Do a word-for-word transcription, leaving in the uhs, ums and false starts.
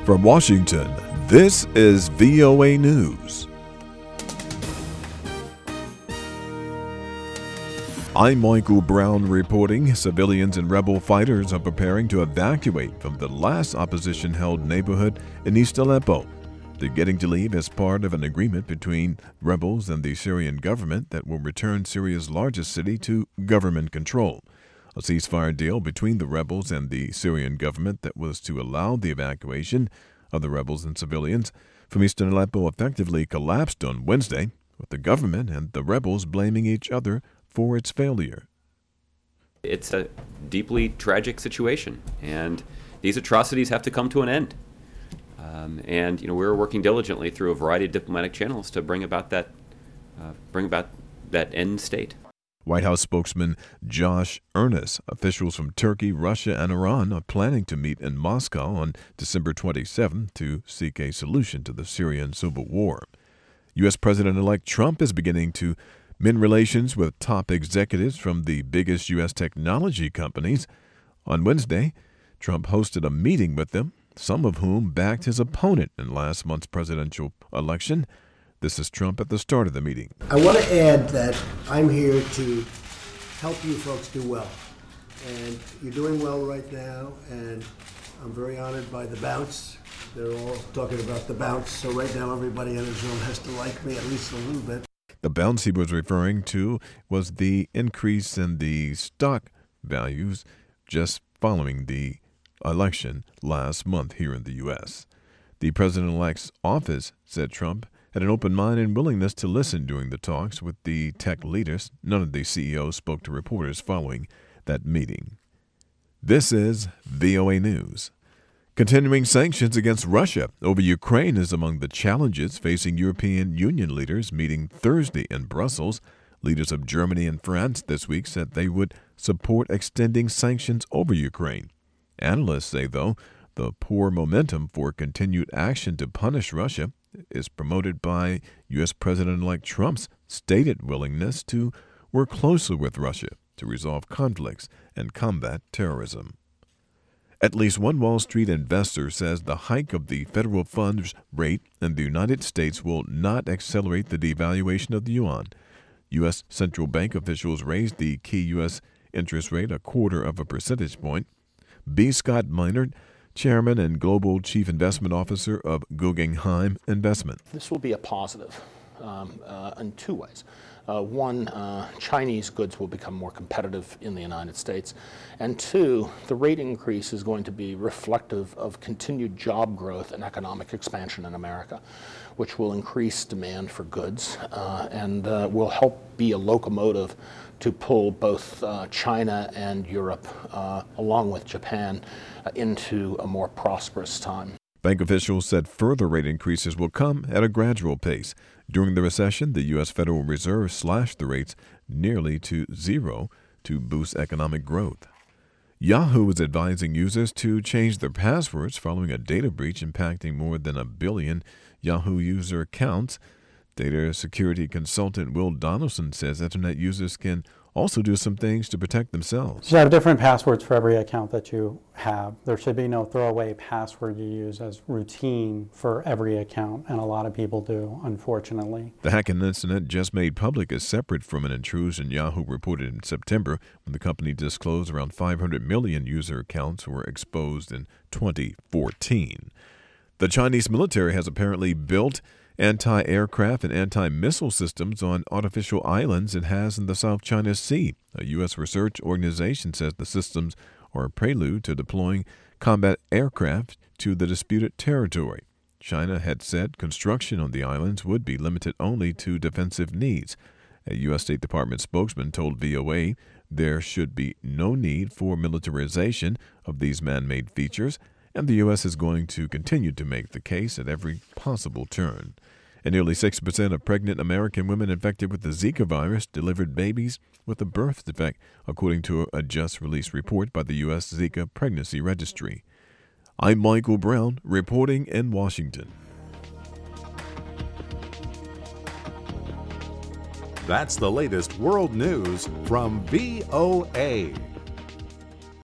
From Washington, this is V O A News. I'm Michael Brown reporting. Civilians and rebel fighters are preparing to evacuate from the last opposition-held neighborhood in East Aleppo. They're getting to leave as part of an agreement between rebels and the Syrian government that will return Syria's largest city to government control. A ceasefire deal between the rebels and the Syrian government that was to allow the evacuation of the rebels and civilians from eastern Aleppo effectively collapsed on Wednesday, with the government and the rebels blaming each other for its failure. It's a deeply tragic situation, and these atrocities have to come to an end. Um, and you know, we're working diligently through a variety of diplomatic channels to bring about that, uh, bring about that end state. White House spokesman Josh Earnest, officials from Turkey, Russia, and Iran are planning to meet in Moscow on December twenty-seventh to seek a solution to the Syrian civil war. U S. President-elect Trump is beginning to mend relations with top executives from the biggest U S technology companies. On Wednesday, Trump hosted a meeting with them, some of whom backed his opponent in last month's presidential election. This is Trump at the start of the meeting. I want to add that I'm here to help you folks do well. And you're doing well right now, and I'm very honored by the bounce. They're all talking about the bounce, so right now everybody in this room has to like me at least a little bit. The bounce he was referring to was the increase in the stock values just following the election last month here in the U S. The president-elect's office said Trump had an open mind and willingness to listen during the talks with the tech leaders. None of the C E Os spoke to reporters following that meeting. This is V O A News. Continuing sanctions against Russia over Ukraine is among the challenges facing European Union leaders meeting Thursday in Brussels. Leaders of Germany and France this week said they would support extending sanctions over Ukraine. Analysts say, though, the poor momentum for continued action to punish Russia is promoted by U S. President-elect Trump's stated willingness to work closely with Russia to resolve conflicts and combat terrorism. At least one Wall Street investor says the hike of the federal funds rate in the United States will not accelerate the devaluation of the yuan. U S. central bank officials raised the key U S interest rate a quarter of a percentage point. B. Scott Minerd, Chairman and Global Chief Investment Officer of Guggenheim Investment. This will be a positive um, uh, in two ways. Uh, one, uh, Chinese goods will become more competitive in the United States. And two, the rate increase is going to be reflective of continued job growth and economic expansion in America, which will increase demand for goods uh, and uh, will help be a locomotive to pull both uh, China and Europe, uh, along with Japan, uh, into a more prosperous time. Bank officials said further rate increases will come at a gradual pace. During the recession, the U S. Federal Reserve slashed the rates nearly to zero to boost economic growth. Yahoo is advising users to change their passwords following a data breach impacting more than a billion Yahoo user accounts. Data security consultant Will Donaldson says Internet users can also do some things to protect themselves. You should have different passwords for every account that you have. There should be no throwaway password you use as routine for every account, and a lot of people do, unfortunately. The hacking incident just made public is separate from an intrusion Yahoo reported in September when the company disclosed around five hundred million user accounts were exposed in twenty fourteen. The Chinese military has apparently built anti-aircraft and anti-missile systems on artificial islands it has in the South China Sea. A U S research organization says the systems are a prelude to deploying combat aircraft to the disputed territory. China had said construction on the islands would be limited only to defensive needs. A U S. State Department spokesman told V O A there should be no need for militarization of these man-made features, and the U S is going to continue to make the case at every possible turn. And nearly sixty percent of pregnant American women infected with the Zika virus delivered babies with a birth defect, according to a just-released report by the U S. Zika Pregnancy Registry. I'm Michael Brown, reporting in Washington. That's the latest world news from V O A.